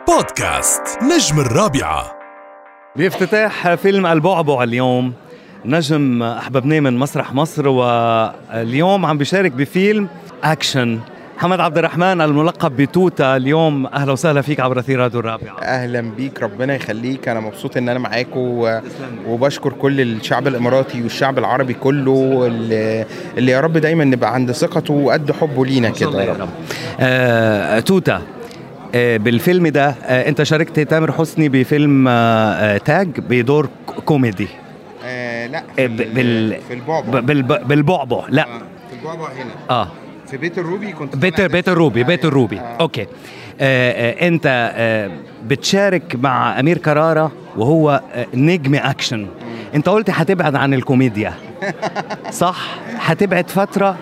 بودكاست نجم الرابعة. بافتتاح فيلم البعبع اليوم نجم أحببناه من مسرح مصر، واليوم عم بيشارك بفيلم أكشن. محمد عبد الرحمن الملقب بتوتة، اليوم أهلا وسهلا فيك عبر أثير راديو الرابعة. أهلا بيك، ربنا يخليك. أنا مبسوط إن أنا معاك وبشكر كل الشعب الإماراتي والشعب العربي كله اللي يا رب دايما نبقى عند ثقته وقد حبه لينا كده يا رب. توتة، بالفيلم ده أنت شاركت تامر حسني بفيلم تاج بدور كوميدي. لا في البعبع. بالبعبع لا في البعبع هنا في بيت الروبي كنت بيت الروبي. أوكي. أنت بتشارك مع أمير كرارة وهو نجم أكشن. أنت قلت هتبعد عن الكوميديا صح؟ هتبعد فترة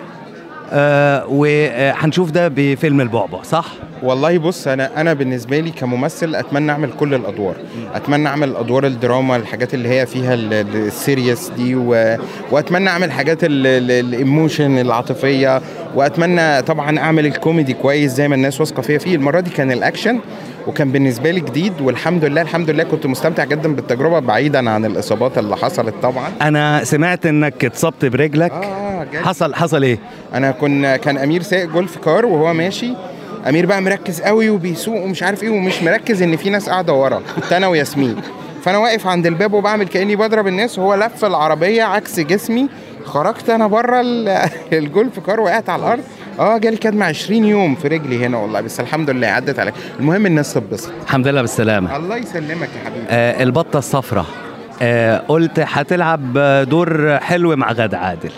وهنشوف ده بفيلم البعبع صح؟ والله بص، انا بالنسبه لي كممثل اتمنى اعمل كل الادوار. اتمنى اعمل ادوار الدراما، الحاجات اللي هي فيها السيريس دي، واتمنى اعمل حاجات الايموشن العاطفيه، واتمنى طبعا اعمل الكوميدي كويس زي ما الناس واثقه فيه. المره دي كان الاكشن وكان بالنسبه لي جديد، والحمد لله كنت مستمتع جدا بالتجربه بعيدا عن الاصابات اللي حصلت. طبعا انا سمعت انك اتصبت برجلك. حصل ايه؟ انا كان امير سايق جولف كار وهو ماشي. امير بقى مركز قوي وبيسوق ومش عارف ايه، ومش مركز ان في ناس قاعده ورا، كنت انا وياسمين. فانا واقف عند الباب وبعمل كاني بضرب الناس، وهو لف العربيه عكس جسمي. خرجت انا بره الجولف كار، وقعت على الارض. جالي كدمة 20 يوم في رجلي هنا والله، بس الحمد لله عدت عليك. المهم الناس تتبسط. الحمد لله بالسلامه. الله يسلمك يا حبيبي. البطه الصفراء، قلت هتلعب دور حلو مع غادة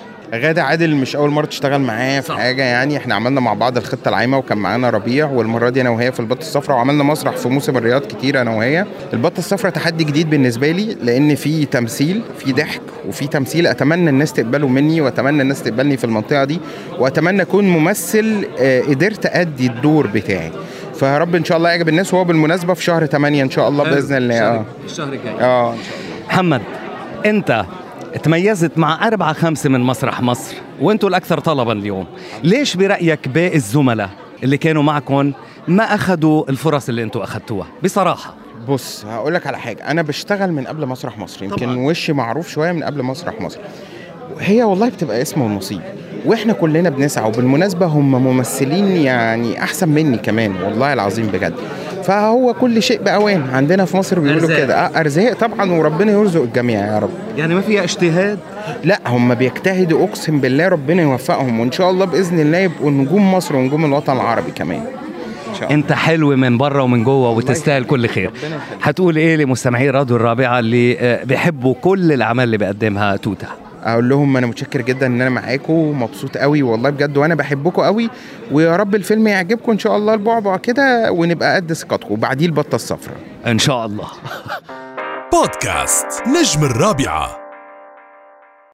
عادل. مش اول مره تشتغل معاه في حاجه، يعني احنا عملنا مع بعض الخطه العايمه، وكان معانا ربيع، والمره دي انا وهي في البطه الصفراء، وعملنا مسرح في موسم الرياض كتير انا وهي. البطه الصفراء تحدي جديد بالنسبه لي، لان في تمثيل، في ضحك، وفي تمثيل. اتمنى الناس تقبله مني، واتمنى الناس تقبلني في المنطقه دي، واتمنى اكون ممثل قدرت ادي الدور بتاعي. فيا رب ان شاء الله يعجب الناس. وهو بالمناسبه في شهر 8 ان شاء الله باذن الله. الشهر الجاي ان شاء الله. محمد، انت تميزت مع 4-5 من مسرح مصر، وانتوا الأكثر طلبا اليوم. ليش برأيك باقي الزملاء اللي كانوا معكم ما أخذوا الفرص اللي انتوا أخذتوها بصراحة؟ بص هقولك على حاجة، أنا بشتغل من قبل مسرح مصر، يمكن وشي معروف شوية من قبل مسرح مصر. هي والله بتبقى اسم ونصيب، واحنا كلنا بنسعى. وبالمناسبة هم ممثلين يعني أحسن مني كمان والله العظيم بجد. فهو كل شيء بأوان عندنا في مصر بيقولوا كده. أرزاق طبعا، وربنا يرزق الجميع يا رب. يعني ما فيها اجتهاد؟ لا، هم بيجتهدوا أقسم بالله، ربنا يوفقهم، وإن شاء الله بإذن الله يبقوا نجوم مصر ونجوم الوطن العربي كمان. انت حلو من بره ومن جوه وتستاهل كل خير. هتقول ايه لمستمعي راديو الرابعة اللي بيحبوا كل الأعمال اللي بيقدمها توتة؟ اقول لهم انا متشكر جدا ان انا معاكم، ومبسوط قوي والله بجد، وانا بحبكم قوي، ويا رب الفيلم يعجبكم ان شاء الله. البعبع كده ونبقى قد ثقتكم، وبعديه البطه الصفراء ان شاء الله. بودكاست نجم الرابعة.